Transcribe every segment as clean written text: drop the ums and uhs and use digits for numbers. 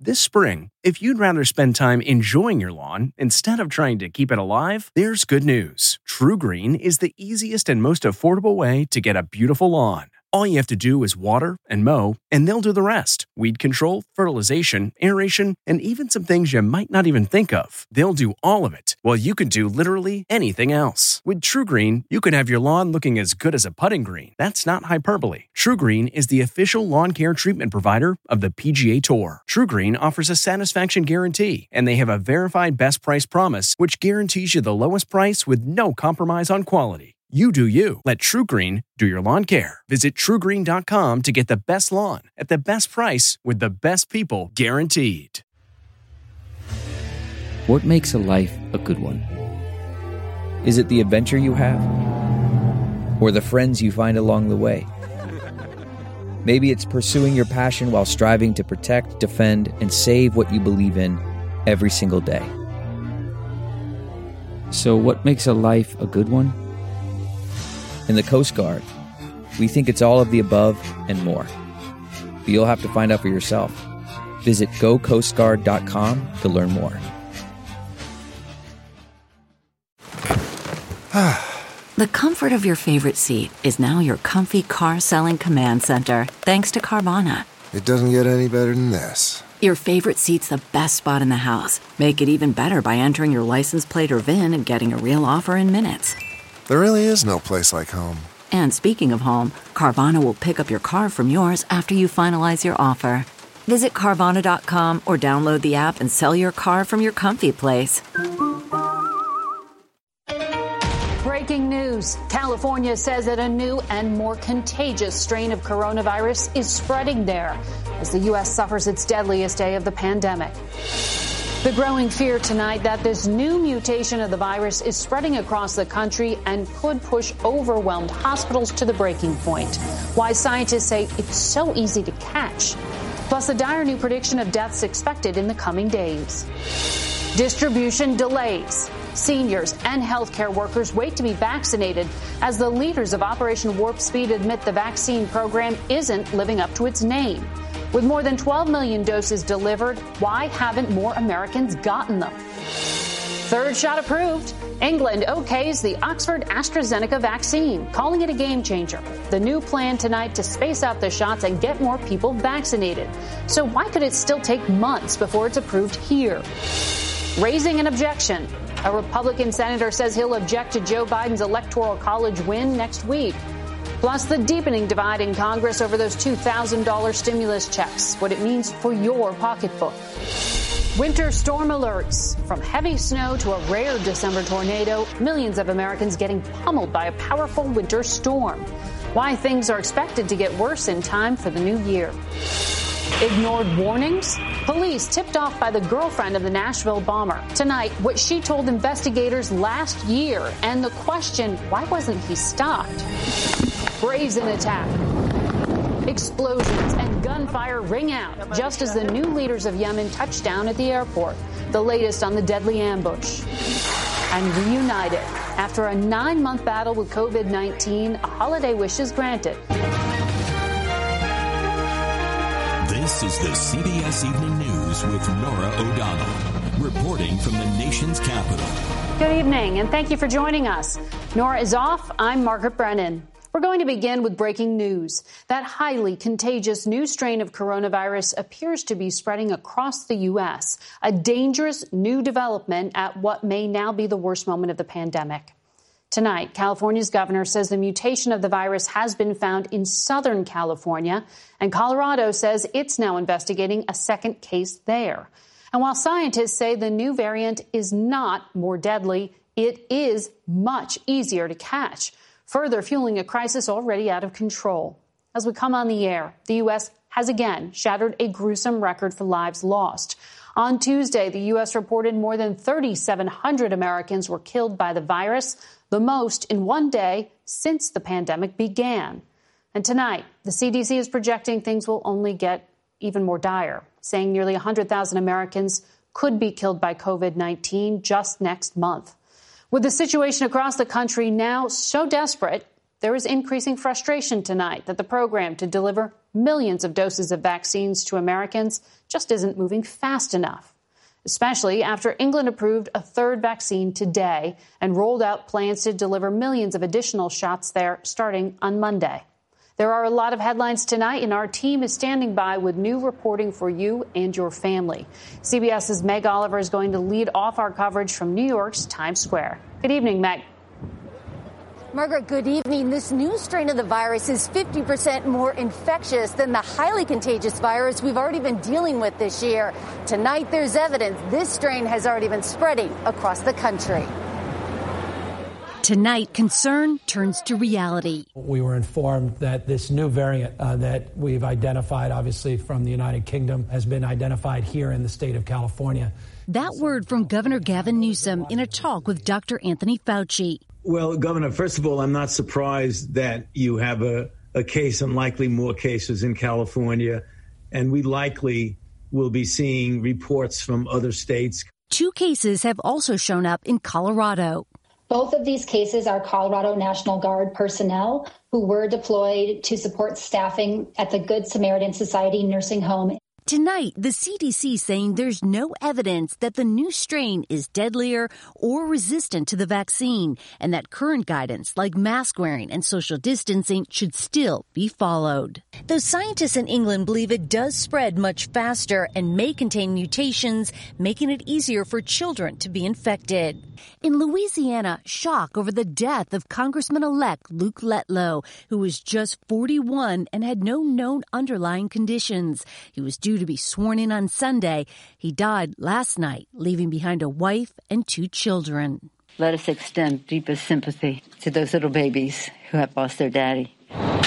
This spring, if you'd rather spend time enjoying your lawn instead of trying to keep it alive, there's good news. TruGreen is the easiest and most affordable way to get a beautiful lawn. All you have to do is water and mow, and they'll do the rest. Weed control, fertilization, aeration, and even some things you might not even think of. They'll do all of it, while you can do literally anything else. With TruGreen, you can have your lawn looking as good as a putting green. That's not hyperbole. TruGreen is the official lawn care treatment provider of the PGA Tour. TruGreen offers a satisfaction guarantee, and they have a verified best price promise, which guarantees you the lowest price with no compromise on quality. You do you. Let TruGreen do your lawn care. Visit TruGreen.com to get the best lawn at the best price with the best people guaranteed. What makes a life a good one? Is it the adventure you have? Or the friends you find along the way? Maybe it's pursuing your passion while striving to protect, defend, and save what you believe in every single day. So what makes a life a good one? In the Coast Guard, we think it's all of the above and more. But you'll have to find out for yourself. Visit gocoastguard.com to learn more. The comfort of your favorite seat is now your comfy car-selling command center, thanks to Carvana. It doesn't get any better than this. Your favorite seat's the best spot in the house. Make it even better by entering your license plate or VIN and getting a real offer in minutes. There really is no place like home. And speaking of home, Carvana will pick up your car from yours after you finalize your offer. Visit Carvana.com or download the app and sell your car from your comfy place. Breaking news. California says that a new and more contagious strain of coronavirus is spreading there as the U.S. suffers its deadliest day of the pandemic. The growing fear tonight that this new mutation of the virus is spreading across the country and could push overwhelmed hospitals to the breaking point. Why scientists say it's so easy to catch. Plus a dire new prediction of deaths expected in the coming days. Distribution delays. Seniors and healthcare workers wait to be vaccinated as the leaders of Operation Warp Speed admit the vaccine program isn't living up to its name. With more than 12 million doses delivered, why haven't more Americans gotten them? Third shot approved. England okays the Oxford AstraZeneca vaccine, calling it a game changer. The new plan tonight to space out the shots and get more people vaccinated. So why could it still take months before it's approved here? Raising an objection. A Republican senator says he'll object to Joe Biden's Electoral College win next week. Plus the deepening divide in Congress over those $2,000 stimulus checks, what it means for your pocketbook. Winter storm alerts. From heavy snow to a rare December tornado, millions of Americans getting pummeled by a powerful winter storm. Why things are expected to get worse in time for the new year. Ignored warnings? Police tipped off by the girlfriend of the Nashville bomber. Tonight, what she told investigators last year, and the question, why wasn't he stopped? Brazen attack. Explosions and gunfire ring out just as the new leaders of Yemen touch down at the airport. The latest on the deadly ambush. And reunited. After a 9-month battle with COVID-19, a holiday wish is granted. This is the CBS Evening News with Norah O'Donnell, reporting from the nation's capital. Good evening, and thank you for joining us. Norah is off. I'm Margaret Brennan. We're going to begin with breaking news. That highly contagious new strain of coronavirus appears to be spreading across the U.S., a dangerous new development at what may now be the worst moment of the pandemic. Tonight, California's governor says the mutation of the virus has been found in Southern California, and Colorado says it's now investigating a second case there. And while scientists say the new variant is not more deadly, it is much easier to catch, further fueling a crisis already out of control. As we come on the air, the U.S. has again shattered a gruesome record for lives lost. On Tuesday, the U.S. reported more than 3,700 Americans were killed by the virus, the most in one day since the pandemic began. And tonight, the CDC is projecting things will only get even more dire, saying nearly 100,000 Americans could be killed by COVID-19 just next month. With the situation across the country now so desperate, there is increasing frustration tonight that the program to deliver millions of doses of vaccines to Americans just isn't moving fast enough, especially after England approved a third vaccine today and rolled out plans to deliver millions of additional shots there starting on Monday. There are a lot of headlines tonight, and our team is standing by with new reporting for you and your family. CBS's Meg Oliver is going to lead off our coverage from New York's Times Square. Good evening, Meg. Margaret, good evening. This new strain of the virus is 50% more infectious than the highly contagious virus we've already been dealing with this year. Tonight, there's evidence this strain has already been spreading across the country. Tonight, concern turns to reality. We were informed that this new variant that we've identified, obviously from the United Kingdom, has been identified here in the state of California. That word from Governor Gavin Newsom in a talk with Dr. Anthony Fauci. Well, Governor, first of all, I'm not surprised that you have a case and likely more cases in California, and we likely will be seeing reports from other states. 2 cases have also shown up in Colorado. Both of these cases are Colorado National Guard personnel who were deployed to support staffing at the Good Samaritan Society nursing home. Tonight, the CDC saying there's no evidence that the new strain is deadlier or resistant to the vaccine, and that current guidance like mask wearing and social distancing should still be followed. Though scientists in England believe it does spread much faster and may contain mutations, making it easier for children to be infected. In Louisiana, shock over the death of Congressman-elect Luke Letlow, who was just 41 and had no known underlying conditions. He was due to be sworn in on Sunday. He died last night, leaving behind a wife and 2 children. Let us extend deepest sympathy to those little babies who have lost their daddy.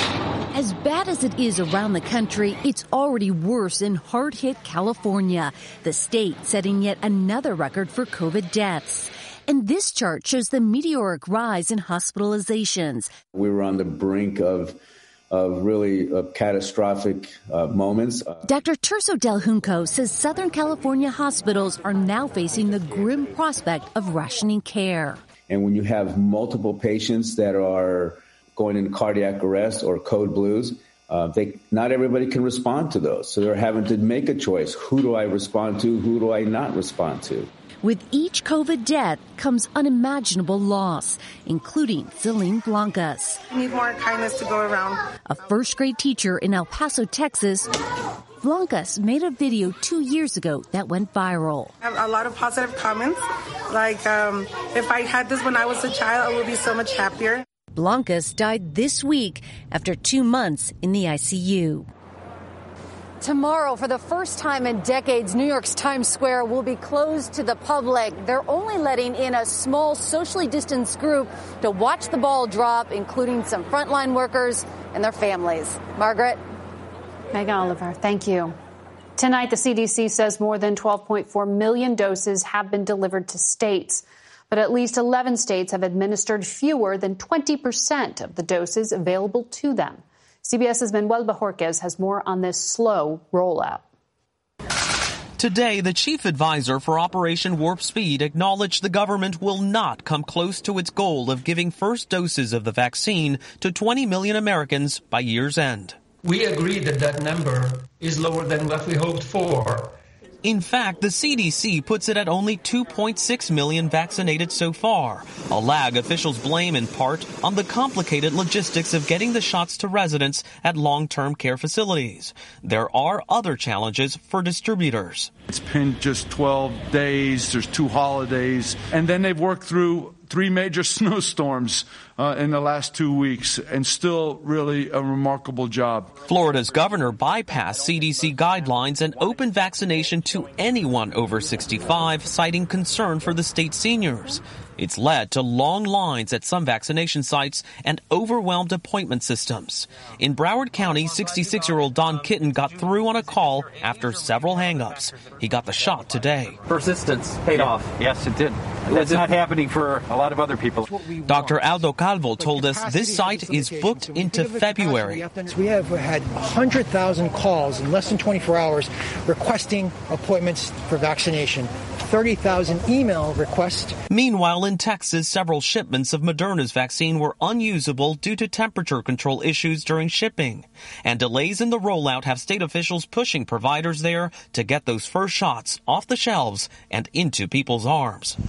As bad as it is around the country, it's already worse in hard-hit California, the state setting yet another record for COVID deaths. And this chart shows the meteoric rise in hospitalizations. We were on the brink of really catastrophic moments. Dr. Tirso Del Junco says Southern California hospitals are now facing the grim prospect of rationing care. And when you have multiple patients that are going into cardiac arrest or code blues, not everybody can respond to those. So they're having to make a choice. Who do I respond to? Who do I not respond to? With each COVID death comes unimaginable loss, including Celine Blancas. We need more kindness to go around. A first-grade teacher in El Paso, Texas, Blancas made a video 2 years ago that went viral. I have a lot of positive comments. Like, if I had this when I was a child, I would be so much happier. Blancas died this week after 2 months in the ICU. Tomorrow, for the first time in decades, New York's Times Square will be closed to the public. They're only letting in a small socially distanced group to watch the ball drop, including some frontline workers and their families. Margaret? Meg Oliver, thank you. Tonight, the CDC says more than 12.4 million doses have been delivered to states, but at least 11 states have administered fewer than 20% of the doses available to them. CBS's Manuel Bajorquez has more on this slow rollout. Today, the chief advisor for Operation Warp Speed acknowledged the government will not come close to its goal of giving first doses of the vaccine to 20 million Americans by year's end. We agree that number is lower than what we hoped for. In fact, the CDC puts it at only 2.6 million vaccinated so far, a lag officials blame in part on the complicated logistics of getting the shots to residents at long-term care facilities. There are other challenges for distributors. It's been just 12 days, there's 2 holidays, and then they've worked through 3 major snowstorms in the last 2 weeks, and still really a remarkable job. Florida's governor bypassed CDC guidelines and opened vaccination to anyone over 65, citing concern for the state's seniors. It's led to long lines at some vaccination sites and overwhelmed appointment systems. In Broward County, 66-year-old Don Kitten got through on a call after several hang-ups. He got the shot today. Persistence paid off. Yes, it did. That's not happening for a lot of other people. Dr. Aldo Calvo told us this site is booked into February. We have had 100,000 calls in less than 24 hours requesting appointments for vaccination. 30,000 email requests. Meanwhile, in Texas, several shipments of Moderna's vaccine were unusable due to temperature control issues during shipping. And delays in the rollout have state officials pushing providers there to get those first shots off the shelves and into people's arms.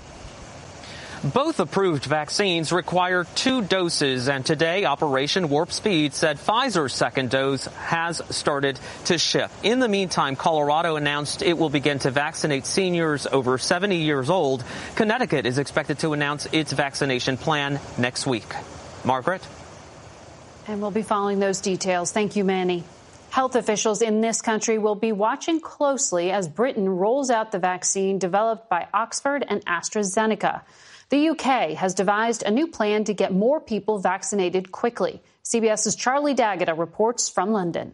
Both approved vaccines require 2 doses, and today Operation Warp Speed said Pfizer's second dose has started to ship. In the meantime, Colorado announced it will begin to vaccinate seniors over 70 years old. Connecticut is expected to announce its vaccination plan next week. Margaret? And we'll be following those details. Thank you, Manny. Health officials in this country will be watching closely as Britain rolls out the vaccine developed by Oxford and AstraZeneca. The UK has devised a new plan to get more people vaccinated quickly. CBS's Charlie D'Agata reports from London.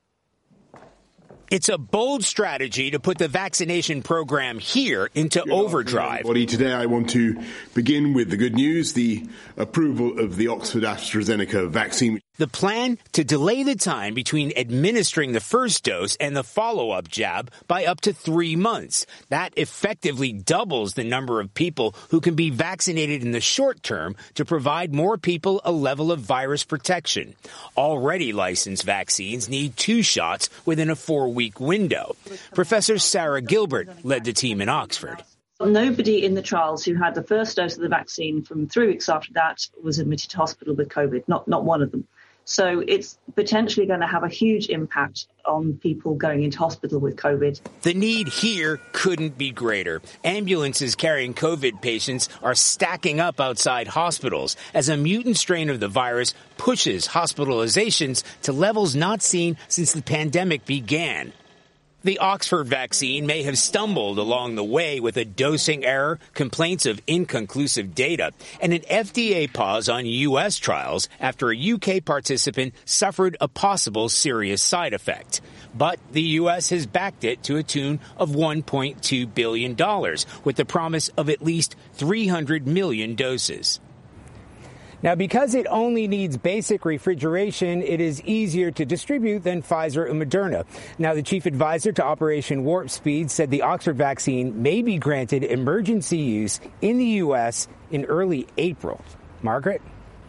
It's a bold strategy to put the vaccination program here into overdrive. Today I want to begin with the good news, the approval of the Oxford AstraZeneca vaccine. The plan to delay the time between administering the first dose and the follow-up jab by up to 3 months. That effectively doubles the number of people who can be vaccinated in the short term to provide more people a level of virus protection. Already licensed vaccines need 2 shots within a 4-week window. Professor Sarah Gilbert led the team in Oxford. Nobody in the trials who had the first dose of the vaccine from 3 weeks after that was admitted to hospital with COVID, not one of them. So it's potentially going to have a huge impact on people going into hospital with COVID. The need here couldn't be greater. Ambulances carrying COVID patients are stacking up outside hospitals as a mutant strain of the virus pushes hospitalizations to levels not seen since the pandemic began. The Oxford vaccine may have stumbled along the way with a dosing error, complaints of inconclusive data, and an FDA pause on U.S. trials after a UK participant suffered a possible serious side effect. But the U.S. has backed it to a tune of $1.2 billion, with the promise of at least 300 million doses. Now, because it only needs basic refrigeration, it is easier to distribute than Pfizer and Moderna. Now, the chief advisor to Operation Warp Speed said the Oxford vaccine may be granted emergency use in the U.S. in early April. Margaret?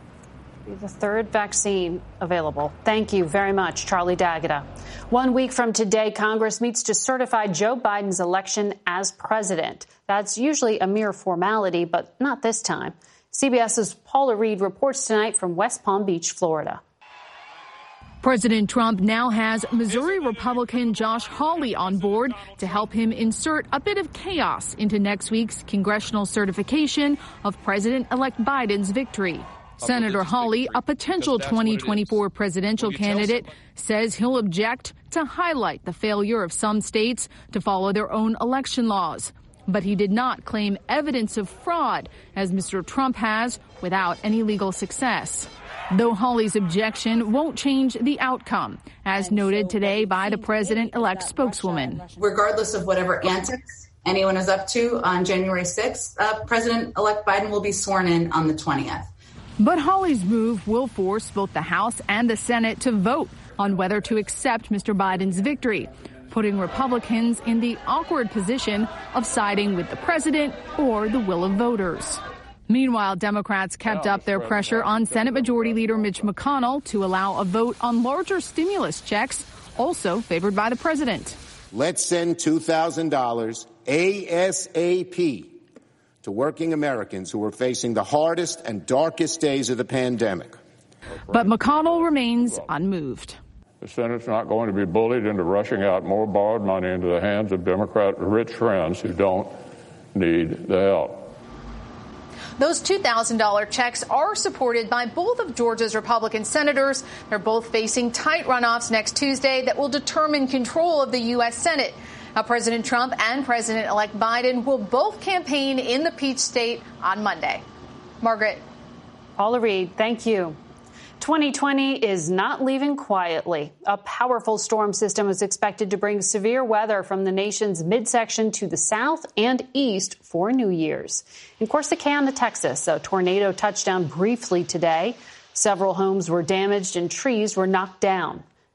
The third vaccine available. Thank you very much, Charlie D'Agata. 1 week from today, Congress meets to certify Joe Biden's election as president. That's usually a mere formality, but not this time. CBS's Paula Reed reports tonight from West Palm Beach, Florida. President Trump now has Missouri Republican Josh Hawley on board to help him insert a bit of chaos into next week's congressional certification of President-elect Biden's victory. Senator Hawley, a potential 2024 presidential candidate, says he'll object to highlight the failure of some states to follow their own election laws. But he did not claim evidence of fraud, as Mr. Trump has, without any legal success. Though Hawley's objection won't change the outcome, as noted today by the president-elect spokeswoman. Regardless of whatever antics anyone is up to on January 6th, President-elect Biden will be sworn in on the 20th. But Hawley's move will force both the House and the Senate to vote on whether to accept Mr. Biden's victory, putting Republicans in the awkward position of siding with the president or the will of voters. Meanwhile, Democrats kept up their pressure on Senate Majority Leader Mitch McConnell to allow a vote on larger stimulus checks, also favored by the president. Let's send $2,000 ASAP to working Americans who are facing the hardest and darkest days of the pandemic. But McConnell remains unmoved. The Senate's not going to be bullied into rushing out more borrowed money into the hands of Democrat rich friends who don't need the help. Those $2,000 checks are supported by both of Georgia's Republican senators. They're both facing tight runoffs next Tuesday that will determine control of the U.S. Senate. Now, President Trump and President-elect Biden will both campaign in the Peach State on Monday. Margaret. Paula Reed, thank you. 2020 is not leaving quietly. A powerful storm system is expected to bring severe weather from the nation's midsection to the south and east for New Year's. In Corsicana, Texas, a tornado touched down briefly today. Several homes were damaged and trees were knocked down.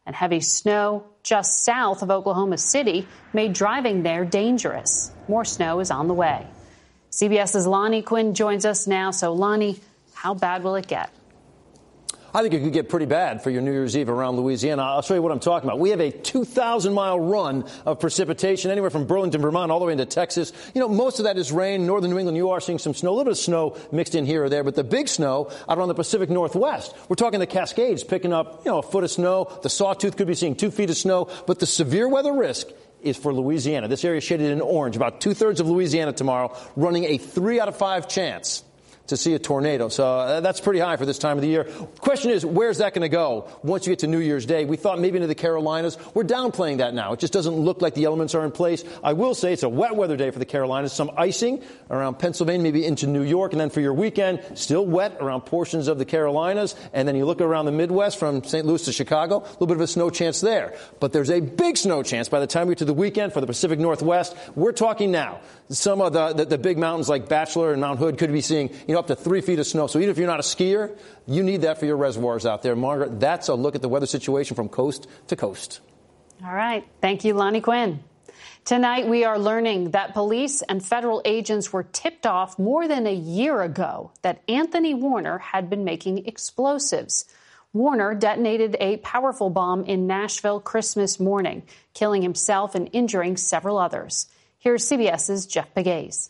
And heavy snow just south of Oklahoma City made driving there dangerous. More snow is on the way. CBS's Lonnie Quinn joins us now. So, Lonnie, how bad will it get? I think it could get pretty bad for your New Year's Eve around Louisiana. I'll show you what I'm talking about. We have a 2,000-mile run of precipitation anywhere from Burlington, Vermont, all the way into Texas. You know, most of that is rain. Northern New England, you are seeing some snow, a little bit of snow mixed in here or there. But the big snow out on the Pacific Northwest, we're talking the Cascades picking up, a foot of snow. The Sawtooth could be seeing 2 feet of snow. But the severe weather risk is for Louisiana. This area shaded in orange. About 2/3 of Louisiana tomorrow, running a 3 out of 5 chance to see a tornado. So that's pretty high for this time of the year. Question is, where's that going to go once you get to New Year's Day? We thought maybe into the Carolinas. We're downplaying that now. It just doesn't look like the elements are in place. I will say it's a wet weather day for the Carolinas. Some icing around Pennsylvania, maybe into New York. And then for your weekend, still wet around portions of the Carolinas. And then you look around the Midwest from St. Louis to Chicago, a little bit of a snow chance there. But there's a big snow chance by the time we get to the weekend for the Pacific Northwest. We're talking now. Some of the big mountains like Bachelor and Mount Hood could be seeing, up to 3 feet of snow. So even if you're not a skier, you need that for your reservoirs out there. Margaret, that's a look at the weather situation from coast to coast. All right. Thank you, Lonnie Quinn. Tonight, we are learning that police and federal agents were tipped off more than a year ago that Anthony Warner had been making explosives. Warner detonated a powerful bomb in Nashville Christmas morning, killing himself and injuring several others. Here's CBS's Jeff Pegues.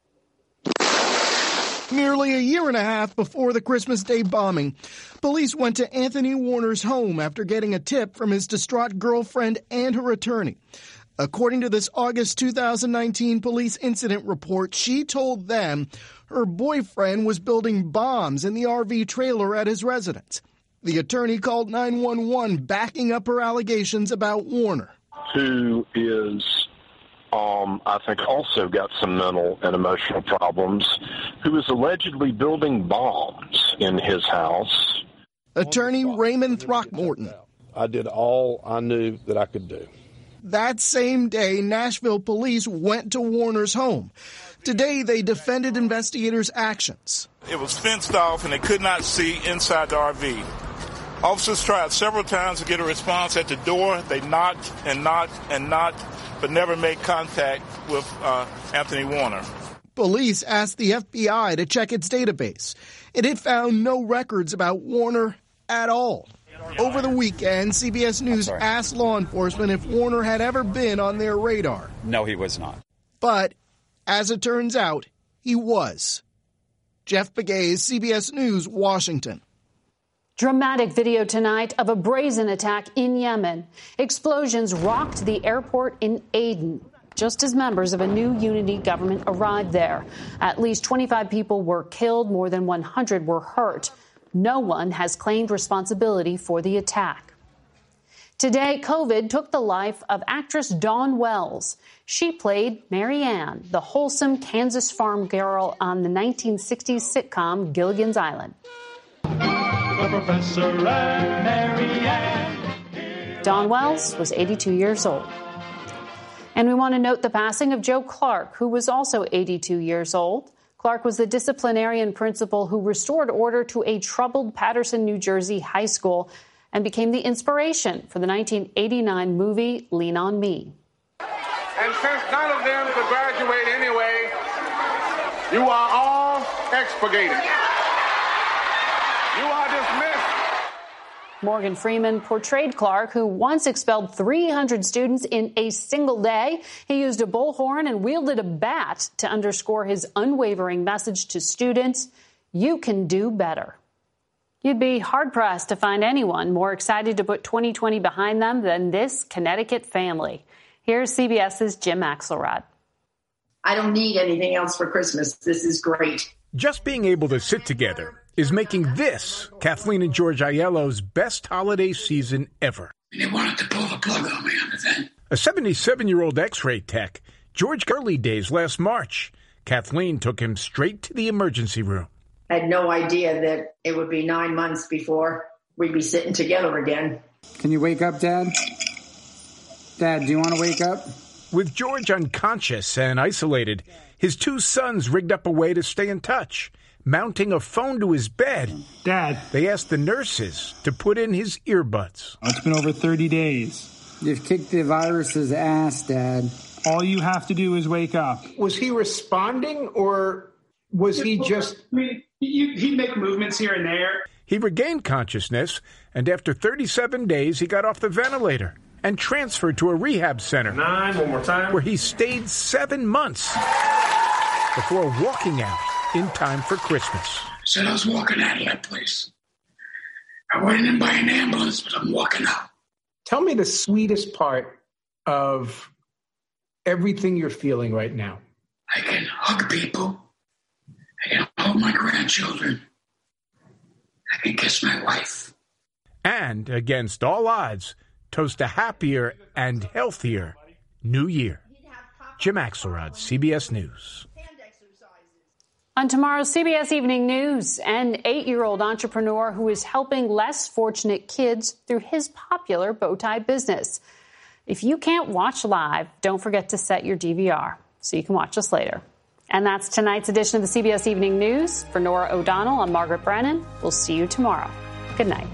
Nearly a year and a half before the Christmas Day bombing, police went to Anthony Warner's home after getting a tip from his distraught girlfriend and her attorney. According to this August 2019 police incident report, she told them her boyfriend was building bombs in the RV trailer at his residence. The attorney called 911, backing up her allegations about Warner, who is I think also got some mental and emotional problems, who is allegedly building bombs in his house. Attorney Raymond Throckmorton. I did all I knew that I could do. That same day, Nashville police went to Warner's home. Today, they defended investigators' actions. It was fenced off and they could not see inside the RV. Officers tried several times to get a response at the door. They knocked and knocked and knocked, but never made contact with Anthony Warner. Police asked the FBI to check its database, and it found no records about Warner at all. Over the weekend, CBS News asked law enforcement if Warner had ever been on their radar. No, he was not. But, as it turns out, he was. Jeff Pegues, CBS News, Washington. Dramatic video tonight of a brazen attack in Yemen. Explosions rocked the airport in Aden just as members of a new unity government arrived there. At least 25 people were killed, more than 100 were hurt. No one has claimed responsibility for the attack. Today, COVID took the life of actress Dawn Wells. She played Mary Ann, the wholesome Kansas farm girl on the 1960s sitcom Gilligan's Island. The Professor and Mary Ann. Dawn Wells was 82 years old. And we want to note the passing of Joe Clark, who was also 82 years old. Clark was the disciplinarian principal who restored order to a troubled Paterson, New Jersey high school and became the inspiration for the 1989 movie Lean on Me. And since none of them could graduate anyway, you are all expurgated. You are dismissed. Morgan Freeman portrayed Clark, who once expelled 300 students in a single day. He used a bullhorn and wielded a bat to underscore his unwavering message to students: you can do better. You'd be hard-pressed to find anyone more excited to put 2020 behind them than this Connecticut family. Here's CBS's Jim Axelrod. I don't need anything else for Christmas. This is great. Just being able to sit together is making this Kathleen and George Aiello's best holiday season ever. They wanted to pull the plug on me on the thing. A 77-year-old X-ray tech, George early days last March. Kathleen took him straight to the emergency room. I had no idea that it would be 9 months before we'd be sitting together again. Can you wake up, Dad? Dad, do you want to wake up? With George unconscious and isolated, his two sons rigged up a way to stay in touch. mounting a phone to his bed. Dad. They asked the nurses to put in his earbuds. It's been over 30 days. You've kicked the virus's ass, Dad. All you have to do is wake up. Was he responding, or was he just... He'd make movements here and there. He regained consciousness, and after 37 days, he got off the ventilator and transferred to a rehab center. 9, one more time. Where he stayed 7 months before walking out in time for Christmas. Said I was walking out of that place. I went in by an ambulance, but I'm walking out. Tell me the sweetest part of everything you're feeling right now. I can hug people. I can hold my grandchildren. I can kiss my wife. And, against all odds, toast a happier and healthier New Year. Jim Axelrod, CBS News. On tomorrow's CBS Evening News, an 8-year-old entrepreneur who is helping less fortunate kids through his popular bow tie business. If you can't watch live, don't forget to set your DVR so you can watch us later. And that's tonight's edition of the CBS Evening News. For Nora O'Donnell, I'm Margaret Brennan. We'll see you tomorrow. Good night.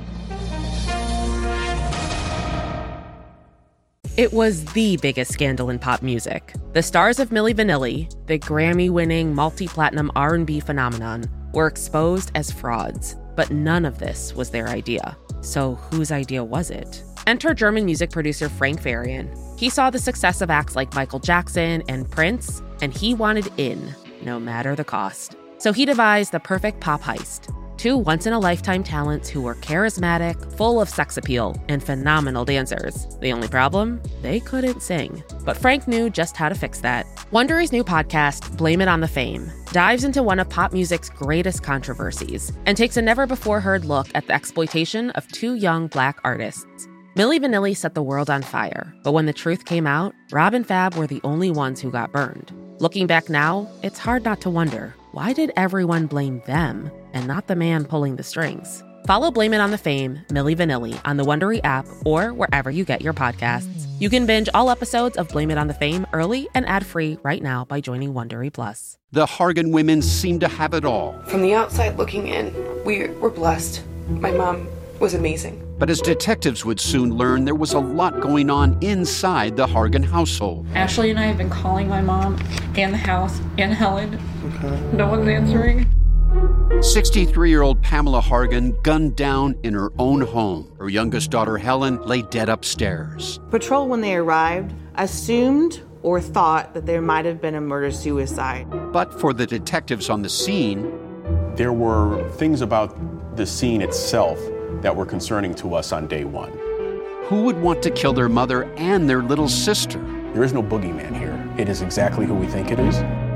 It was the biggest scandal in pop music. The stars of Milli Vanilli, the Grammy-winning multi-platinum R&B phenomenon, were exposed as frauds. But none of this was their idea. So whose idea was it? Enter German music producer Frank Farian. He saw the success of acts like Michael Jackson and Prince, and he wanted in, no matter the cost. So he devised the perfect pop heist. 2 once-in-a-lifetime talents who were charismatic, full of sex appeal, and phenomenal dancers. The only problem? They couldn't sing. But Frank knew just how to fix that. Wondery's new podcast, Blame It on the Fame, dives into one of pop music's greatest controversies and takes a never-before-heard look at the exploitation of 2 young Black artists. Milli Vanilli set the world on fire, but when the truth came out, Rob and Fab were the only ones who got burned. Looking back now, it's hard not to wonder, why did everyone blame them and not the man pulling the strings? Follow Blame It on the Fame, Milli Vanilli, on the Wondery app or wherever you get your podcasts. You can binge all episodes of Blame It on the Fame early and ad-free right now by joining Wondery Plus. The Hargan women seem to have it all. From the outside looking in, we were blessed. My mom was amazing. But as detectives would soon learn, there was a lot going on inside the Hargan household. Ashley and I have been calling my mom and the house and Helen. Okay. No one's answering. 63-year-old Pamela Hargan gunned down in her own home. Her youngest daughter, Helen, lay dead upstairs. Patrol, when they arrived, assumed or thought that there might have been a murder-suicide. But for the detectives on the scene, there were things about the scene itself that were concerning to us on day one. Who would want to kill their mother and their little sister? There is no boogeyman here. It is exactly who we think it is.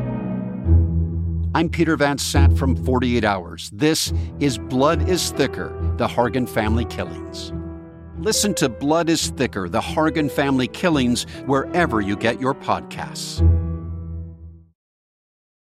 I'm Peter Van Sant from 48 Hours. This is Blood is Thicker, the Hargan Family Killings. Listen to Blood is Thicker, the Hargan Family Killings, wherever you get your podcasts.